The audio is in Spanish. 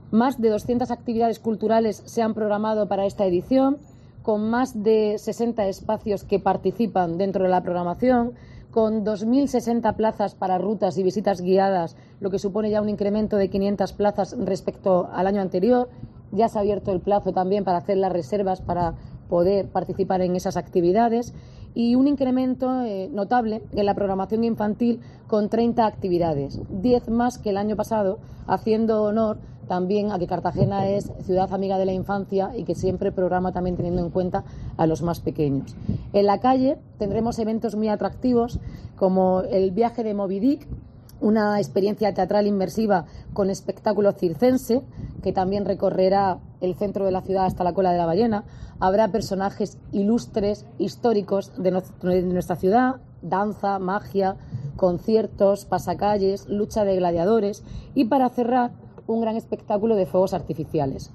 Más de 200 actividades culturales se han programado para esta edición, con más de 60 espacios que participan dentro de la programación, con 2.060 plazas para rutas y visitas guiadas, lo que supone ya un incremento de 500 plazas respecto al año anterior. Ya se ha abierto el plazo también para hacer las reservas para poder participar en esas actividades y un incremento notable en la programación infantil con 30 actividades, 10 más que el año pasado, haciendo honor también a que Cartagena es ciudad amiga de la infancia y que siempre programa también teniendo en cuenta a los más pequeños. En la calle tendremos eventos muy atractivos como el viaje de Moby Dick, una experiencia teatral inmersiva con espectáculo circense, que también recorrerá el centro de la ciudad hasta la cola de la ballena. Habrá personajes ilustres, históricos de nuestra ciudad, danza, magia, conciertos, pasacalles, lucha de gladiadores y, para cerrar, un gran espectáculo de fuegos artificiales.